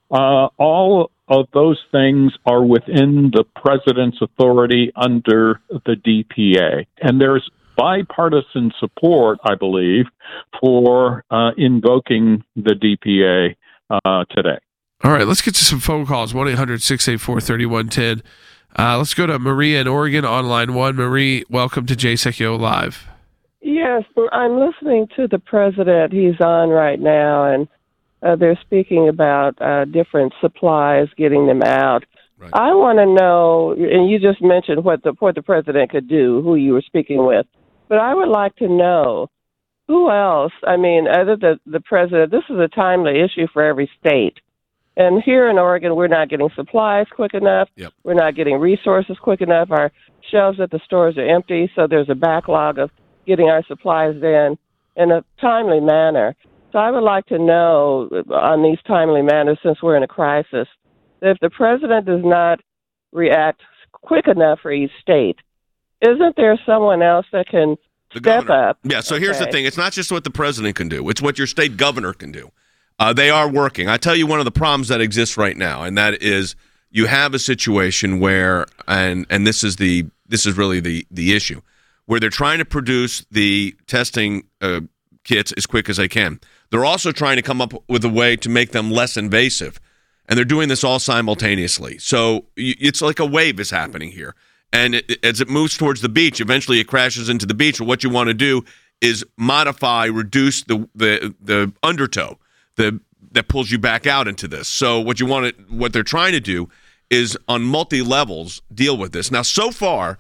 All of those things are within the president's authority under the DPA. And there's bipartisan support, I believe, for invoking the DPA today. All right, let's get to some phone calls, 1-800-684-3110. Let's go to Maria in Oregon on line 1. Marie, welcome to JSECO Live. Yes, I'm listening to the president. He's on right now, and they're speaking about different supplies, getting them out. Right. I want to know, and you just mentioned what the president could do, who you were speaking with, but I would like to know who else, I mean, other than the president, this is a timely issue for every state. And here in Oregon, we're not getting supplies quick enough. Yep. We're not getting resources quick enough. Our shelves at the stores are empty, so there's a backlog of getting our supplies in a timely manner. So I would like to know on these timely manners, since we're in a crisis, that if the president does not react quick enough for each state, isn't there someone else that can step up? Yeah, so here's the thing. It's not just what the president can do. It's what your state governor can do. They are working. I tell you one of the problems that exists right now, and that is you have a situation where, and this is really the issue, where they're trying to produce the testing kits as quick as they can. They're also trying to come up with a way to make them less invasive, and they're doing this all simultaneously. So it's like a wave is happening here. And as it moves towards the beach, eventually it crashes into the beach. And what you want to do is reduce the undertow that pulls you back out into this. So what they're trying to do is on multi-levels deal with this. Now, so far,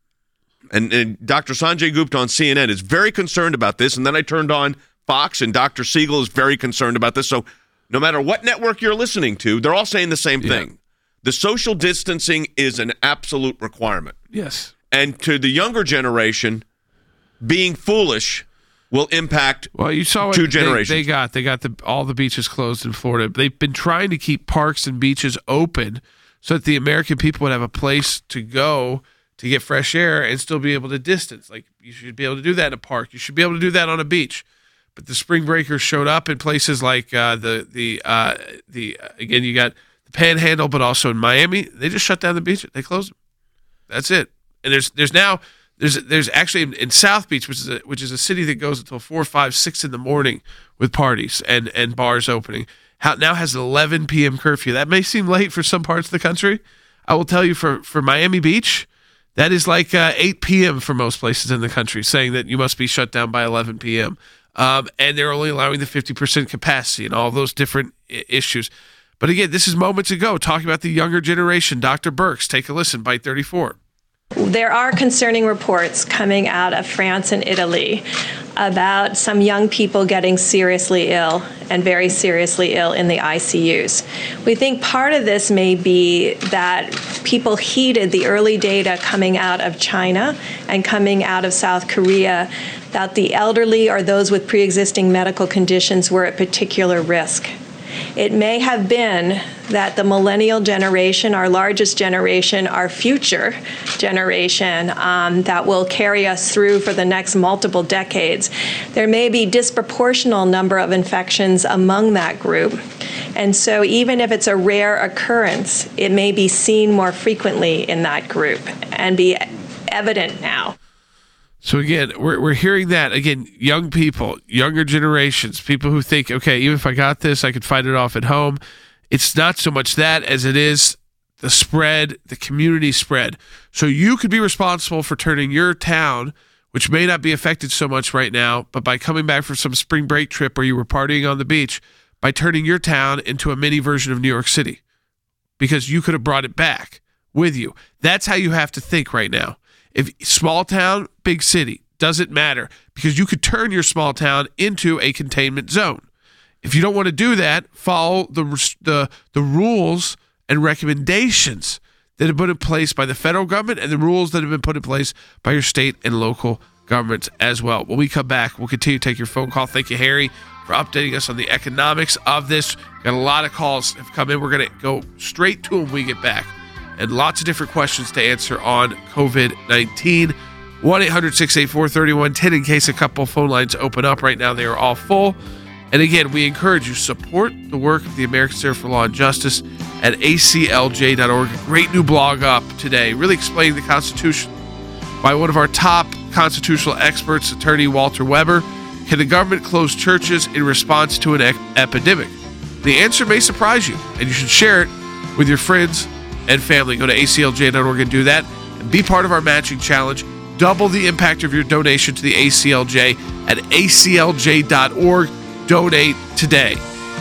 and Dr. Sanjay Gupta on CNN is very concerned about this. And then I turned on Fox, and Dr. Siegel is very concerned about this. So no matter what network you're listening to, they're all saying the same thing. The social distancing is an absolute requirement. Yes. And to the younger generation, being foolish will impact you saw two generations. They got all the beaches closed in Florida. They've been trying to keep parks and beaches open so that the American people would have a place to go to get fresh air and still be able to distance. Like, you should be able to do that in a park. You should be able to do that on a beach. But the spring breakers showed up in places like again, you got the Panhandle, but also in Miami. They just shut down the beach. They closed them. That's it. And there's actually in South Beach, which is a city that goes until 4, 5, 6 in the morning with parties and bars opening. Now has an 11 p.m. curfew. That may seem late for some parts of the country. I will tell you for Miami Beach, that is like 8 p.m. for most places in the country, saying that you must be shut down by 11 p.m. And they're only allowing the 50% capacity and all those different issues. But again, this is moments ago talking about the younger generation. Dr. Birx, take a listen, Bite 34. There are concerning reports coming out of France and Italy about some young people getting seriously ill and very seriously ill in the ICUs. We think part of this may be that people heeded the early data coming out of China and coming out of South Korea that the elderly or those with pre-existing medical conditions were at particular risk. It may have been that the millennial generation, our largest generation, our future generation, that will carry us through for the next multiple decades, there may be disproportional number of infections among that group. And so even if it's a rare occurrence, it may be seen more frequently in that group and be evident now. So again, we're hearing that, again, young people, younger generations, people who think, okay, even if I got this, I could fight it off at home. It's not so much that as it is the spread, the community spread. So you could be responsible for turning your town, which may not be affected so much right now, but by coming back from some spring break trip where you were partying on the beach, by turning your town into a mini version of New York City, because you could have brought it back with you. That's how you have to think right now. If small town, big city, doesn't matter, because you could turn your small town into a containment zone. If you don't want to do that, follow the rules and recommendations that have been put in place by the federal government and the rules that have been put in place by your state and local governments as well. When we come back, we'll continue to take your phone call. Thank you, Harry, for updating us on the economics of this. Got a lot of calls have come in. We're going to go straight to them when we get back. And lots of different questions to answer on COVID-19. 1-800-684-3110 in case a couple phone lines open up. Right now, they are all full. And again, we encourage you, support the work of the American Center for Law and Justice at aclj.org. Great new blog up today, really explaining the Constitution by one of our top constitutional experts, attorney Walter Weber. Can the government close churches in response to an epidemic? The answer may surprise you, and you should share it with your friends and family. Go to aclj.org and do that. And be part of our matching challenge. Double the impact of your donation to the ACLJ at aclj.org. Donate today.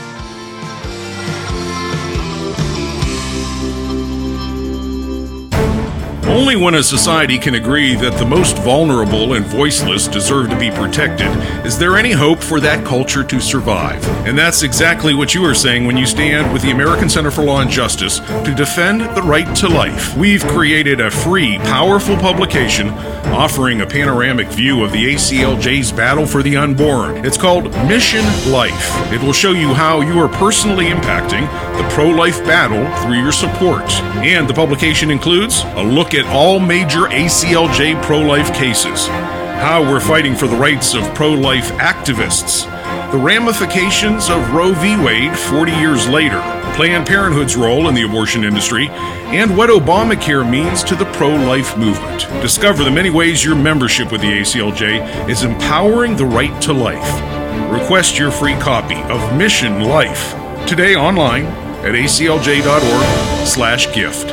Only when a society can agree that the most vulnerable and voiceless deserve to be protected is there any hope for that culture to survive. And that's exactly what you are saying when you stand with the American Center for Law and Justice to defend the right to life. We've created a free, powerful publication offering a panoramic view of the ACLJ's battle for the unborn. It's called Mission Life. It will show you how you are personally impacting the pro-life battle through your support. And the publication includes a look at all major ACLJ pro-life cases, how we're fighting for the rights of pro-life activists, the ramifications of Roe v. Wade 40 years later, Planned Parenthood's role in the abortion industry, and what Obamacare means to the pro-life movement. Discover the many ways your membership with the ACLJ is empowering the right to life. Request your free copy of Mission Life today online at aclj.org/gift.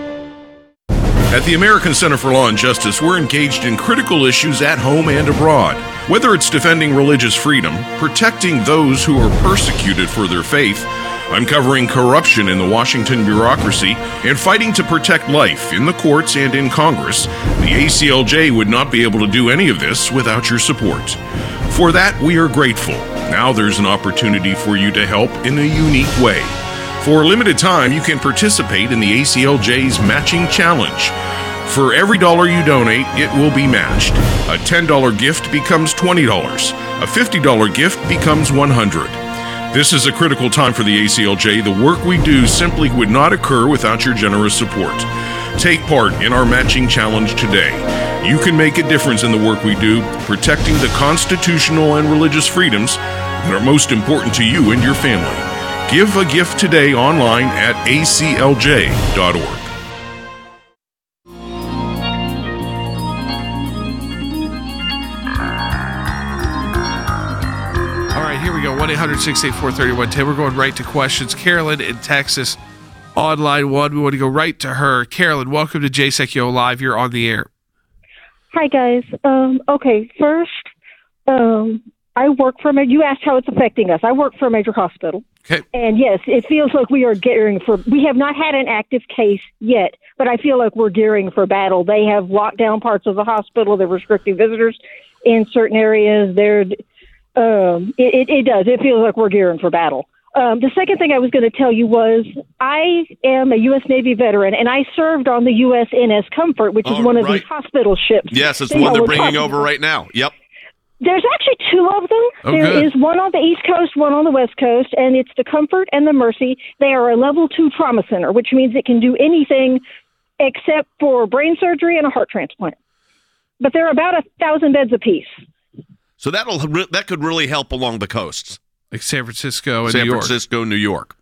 At the American Center for Law and Justice, we're engaged in critical issues at home and abroad. Whether it's defending religious freedom, protecting those who are persecuted for their faith, uncovering corruption in the Washington bureaucracy, and fighting to protect life in the courts and in Congress, the ACLJ would not be able to do any of this without your support. For that, we are grateful. Now there's an opportunity for you to help in a unique way. For a limited time, you can participate in the ACLJ's Matching Challenge. For every dollar you donate, it will be matched. A $10 gift becomes $20. A $50 gift becomes $100. This is a critical time for the ACLJ. The work we do simply would not occur without your generous support. Take part in our Matching Challenge today. You can make a difference in the work we do, protecting the constitutional and religious freedoms that are most important to you and your family. Give a gift today online at aclj.org. All right, here we go. 1-800-684-3110. We're going right to questions. Carolyn in Texas on line 1. We want to go right to her. Carolyn, welcome to JSECO Live. You're on the air. Hi, guys. Okay, first, I work for you asked how it's affecting us. I work for a major hospital. Okay. And yes, it feels like we are gearing we have not had an active case yet, but I feel like we're gearing for battle. They have locked down parts of the hospital. They're restricting visitors in certain areas. It does. It feels like we're gearing for battle. The second thing I was going to tell you was I am a U.S. Navy veteran, and I served on the USNS Comfort, which is one of these hospital ships. Yes, it's one they're bringing over right now. Yep. There's actually two of them. There is one on the East Coast, one on the West Coast, and it's the Comfort and the Mercy. They are a level 2 trauma center, which means it can do anything except for brain surgery and a heart transplant. But they're about 1,000 beds apiece. So that could really help along the coasts. Like San Francisco and New York. San Francisco, New York.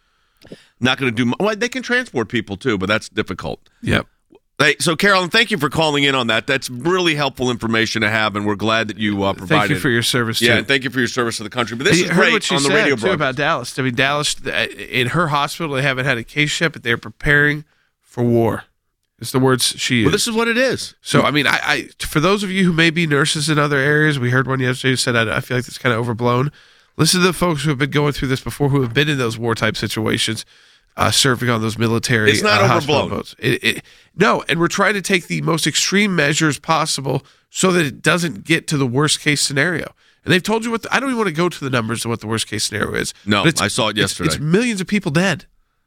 Not going to do... Well, they can transport people, too, but that's difficult. Yep. Hey, so, Carolyn, thank you for calling in on that. That's really helpful information to have, and we're glad that you provided. Thank you for your service, too. Yeah, and thank you for your service to the country. But this is great what she on the said, radio too, about Dallas. I mean, Dallas, in her hospital, they haven't had a case yet, but they're preparing for war. It's the words she used. Well, this is what it is. So, I mean, I for those of you who may be nurses in other areas, we heard one yesterday who said, I feel like it's kind of overblown. Listen to the folks who have been going through this before, who have been in those war-type situations, serving on those military It's not overblown. boats. No, and we're trying to take the most extreme measures possible so that it doesn't get to the worst-case scenario. And they've told you I don't even want to go to the numbers of what the worst-case scenario is. No, I saw it yesterday. It's millions of people dead.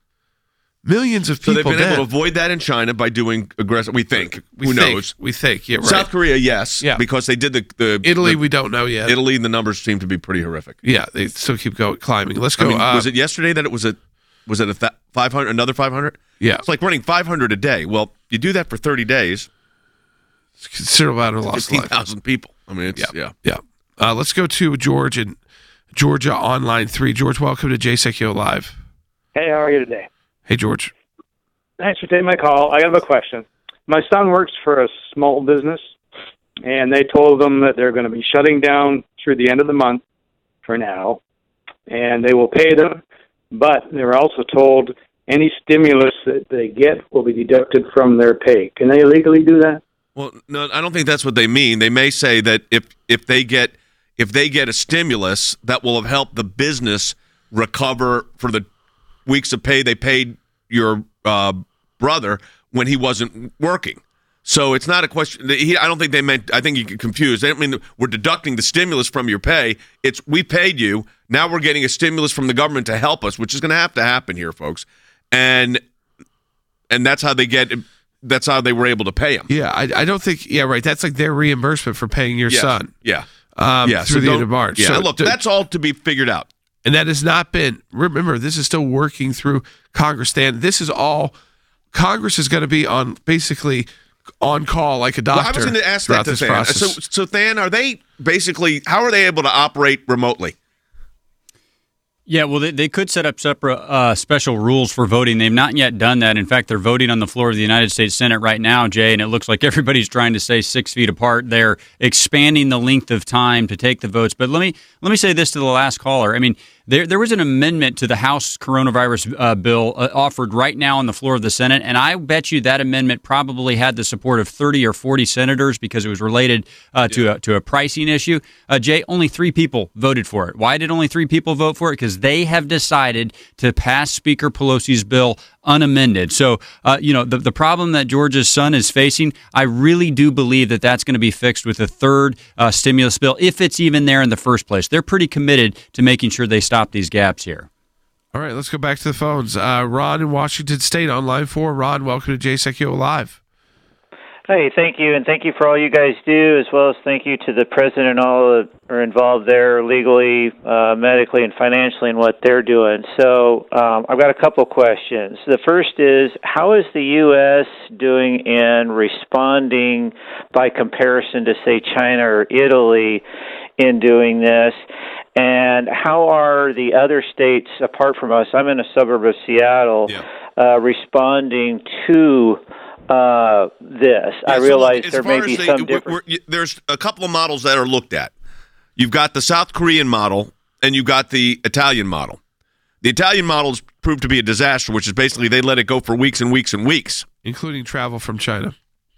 Millions of people dead. So they've been dead. able to avoid that in China by doing aggressive... We think. Who knows? We think, yeah, right. South Korea, yes. Yeah. Because they did the Italy, we don't know yet. Italy, the numbers seem to be pretty horrific. Yeah, they still keep climbing. Let's go. Was it yesterday that it was a 500, another 500? Yeah. It's like running 500 a day. Well, you do that for 30 days. It's a considerable amount of lost 15,000 people. I mean, it's, yeah. Let's go to George in Georgia on line 3. George, welcome to JSECO Live. Hey, how are you today? Hey, George. Thanks for taking my call. I have a question. My son works for a small business, and they told them that they're going to be shutting down through the end of the month for now, and they will pay them, but they were also told any stimulus that they get will be deducted from their pay. Can they legally do that? Well, no, I don't think that's what they mean. They may say that if they get a stimulus, that will have helped the business recover for the weeks of pay they paid your brother when he wasn't working. So it's not a question. I don't think they meant. I think you get confused. They don't mean we're deducting the stimulus from your pay. It's we paid you. Now we're getting a stimulus from the government to help us, which is going to happen here, folks. And that's how they get. That's how they were able to pay him. Yeah, I don't think. Yeah, right. That's like their reimbursement for paying your son. Yeah. Through the end of March. Yeah. So Look, that's all to be figured out. And that has not been. Remember, this is still working through Congress. This is all. Congress is going to be basically on call like a doctor. Well, I was going to ask that to Than. So Than, how are they able to operate remotely? Yeah, well, they could set up separate special rules for voting. They've not yet done that. In fact, they're voting on the floor of the United States Senate right now, Jay, and it looks like everybody's trying to stay 6 feet apart. They're expanding the length of time to take the votes. But let me say this to the last caller. I mean, there was an amendment to the House coronavirus bill offered right now on the floor of the Senate, and I bet you that amendment probably had the support of 30 or 40 senators because it was related to a pricing issue. Jay, only 3 people voted for it. Why did only 3 people vote for it? Because they have decided to pass Speaker Pelosi's bill unamended. So, the problem that Georgia's son is facing, I really do believe that that's going to be fixed with a third stimulus bill, if it's even there in the first place. They're pretty committed to making sure they stop these gaps here. All right, let's go back to the phones. Ron in Washington State on line 4. Ron, welcome to JSECO Live. Hey, thank you, and thank you for all you guys do, as well as thank you to the president and all that are involved there legally, medically, and financially in what they're doing. So I've got a couple of questions. The first is, how is the U.S. doing in responding by comparison to, say, China or Italy in doing this? And how are the other states, apart from us, I'm in a suburb of Seattle, responding to this? I realize there may be some difference. There's a couple of models that are looked at. You've got the South Korean model, and you've got the Italian model. The Italian model has proved to be a disaster, which is basically they let it go for weeks and weeks and weeks. Including travel from China.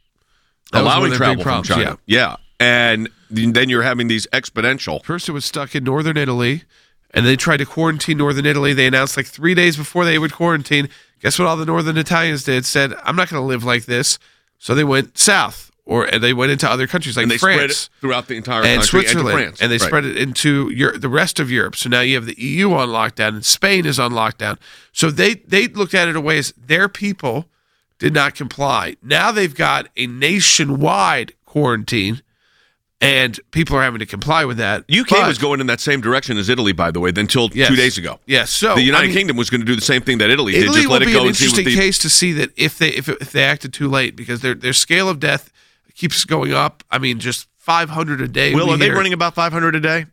Allowing travel from China. Yeah. And then you're having these exponential. First it was stuck in northern Italy, and they tried to quarantine northern Italy. They announced like 3 days before they would quarantine. Guess what all the northern Italians did? Said, I'm not going to live like this. So they went south, and they went into other countries like and they France. Spread it throughout the entire and country Switzerland, and France. And they spread it into the rest of Europe. So now you have the EU on lockdown, and Spain is on lockdown. So they looked at it a way as their people did not comply. Now they've got a nationwide quarantine, and people are having to comply with that. UK was going in that same direction as Italy, by the way, until 2 days ago. Yes. So the United Kingdom was going to do the same thing that Italy did. Just let it go and see what Italy will be an interesting case to see that if they acted too late, because their scale of death keeps going up. I mean, just 500 a day. Will, are they running about 500 a day?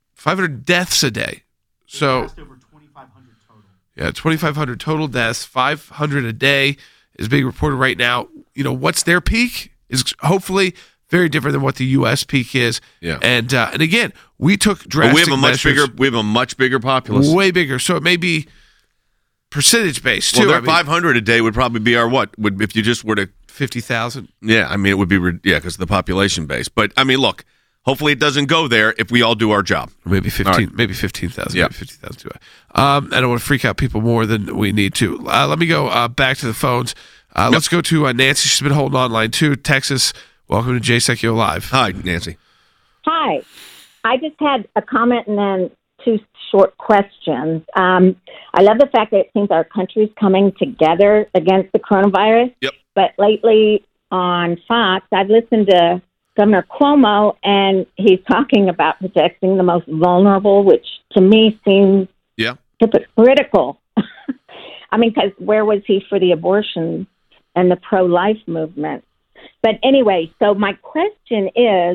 500 deaths a day. So over 2,500 total. Yeah, 2,500 total deaths. 500 a day is being reported right now. You know, what's their peak is hopefully very different than what the U.S. peak is. Yeah. And again, we took drastic measures. We have a much bigger populace. Way bigger. So it may be percentage based too. Well, their 500 a day would probably be our if you just were to 50,000. Yeah, I mean it would be because of the population base. But I mean, look, hopefully it doesn't go there if we all do our job. Maybe 15, maybe 15,000, maybe 50,000 too. I don't want to freak out people more than we need to. Let me go back to the phones. Let's go to Nancy. She's been holding on line 2, Texas. Welcome to JSECU Live. Hi, Nancy. Hi. I just had a comment and then 2 short questions. I love the fact that it seems our country's coming together against the coronavirus. Yep. But lately on Fox, I've listened to Governor Cuomo, and he's talking about protecting the most vulnerable, which to me seems hypocritical. I mean, because where was he for the abortion and the pro-life movement? But anyway, so my question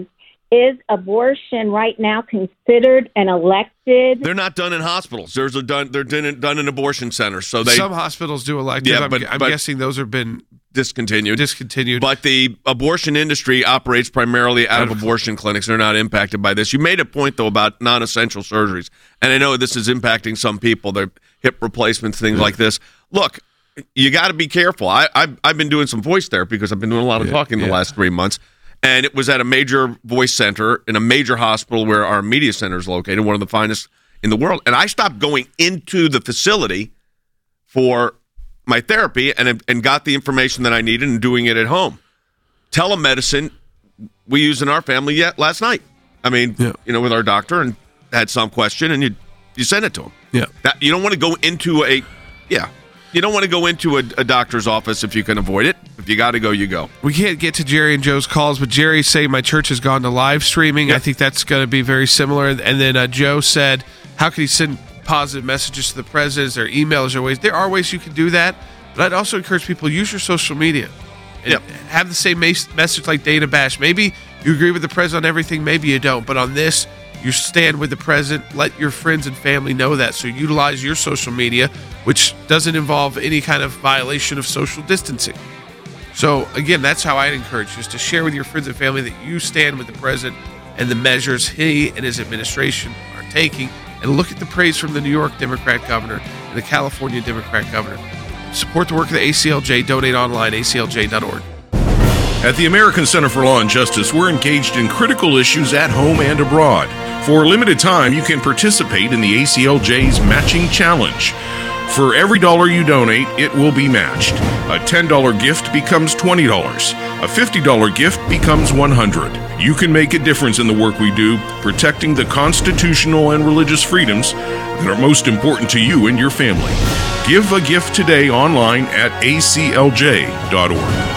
is abortion right now considered an elected? They're not done in hospitals. They're done in abortion centers. So some hospitals do elective. Yeah, I'm guessing those have been discontinued. But the abortion industry operates primarily out of abortion clinics. They're not impacted by this. You made a point, though, about non-essential surgeries. And I know this is impacting some people, their hip replacements, things like this. Look, you got to be careful. I've been doing some voice therapy because I've been doing a lot of talking the last 3 months. And it was at a major voice center in a major hospital where our media center is located, one of the finest in the world. And I stopped going into the facility for my therapy and got the information that I needed and doing it at home. Telemedicine, we used in our family last night. I mean, with our doctor, and had some question, and you send it to him. Yeah. You don't want to go into You don't want to go into a doctor's office if you can avoid it. If you got to go, you go. We can't get to Jerry and Joe's calls, but Jerry's saying my church has gone to live streaming. I think that's going to be very similar. And then Joe said, how can he send positive messages to the president? There are emails or ways. There are ways you can do that. But I'd also encourage people, use your social media. And have the same message like Dana Bash. Maybe you agree with the president on everything. Maybe you don't. But on this, you stand with the president. Let your friends and family know that. So utilize your social media, which doesn't involve any kind of violation of social distancing. So, again, that's how I'd encourage you, is to share with your friends and family that you stand with the president and the measures he and his administration are taking. And look at the praise from the New York Democrat governor and the California Democrat governor. Support the work of the ACLJ. Donate online, aclj.org. At the American Center for Law and Justice, we're engaged in critical issues at home and abroad. For a limited time, you can participate in the ACLJ's Matching Challenge. For every $1 you donate, it will be matched. A $10 gift becomes $20. A $50 gift becomes $100. You can make a difference in the work we do, protecting the constitutional and religious freedoms that are most important to you and your family. Give a gift today online at aclj.org.